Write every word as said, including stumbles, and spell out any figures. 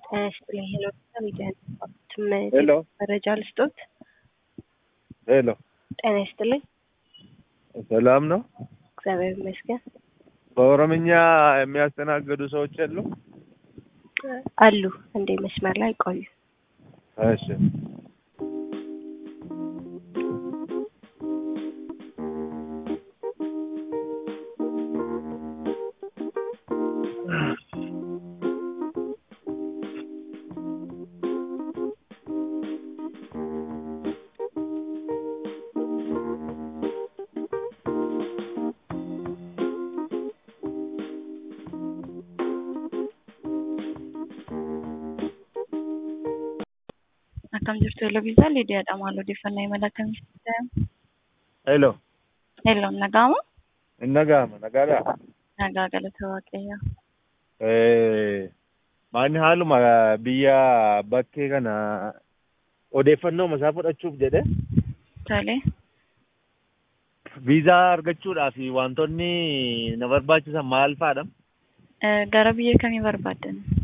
Ashlee hello Sabijan. Hello. መረጃ ልስጦት? ሄሎ ጤና ይስጥልኝ። ሰላም ነው? እግዚአብሔር ይመስገን። በኦሮምኛ የሚያስተናግዱ ሰዎች አሉ? አሉ። እንደ መስመር ላይ ቆዩ። እሺ akkam jirtu Eloviisaa Lidiyaa Dhamaal odeeffannoo imala akkamii sitti? Hello. Hello nagaama? Nagaama nagaadha. Nagaa galata waaqayyaa. Eh maani haaluma biyya bakkee kana odeeffannoo masaa fudhachuuf jedhe Tole. viizaa argachuudhaaf wantoonni na barbaachisan maal fa'aadha? Gara biyya kamii barbaaddan?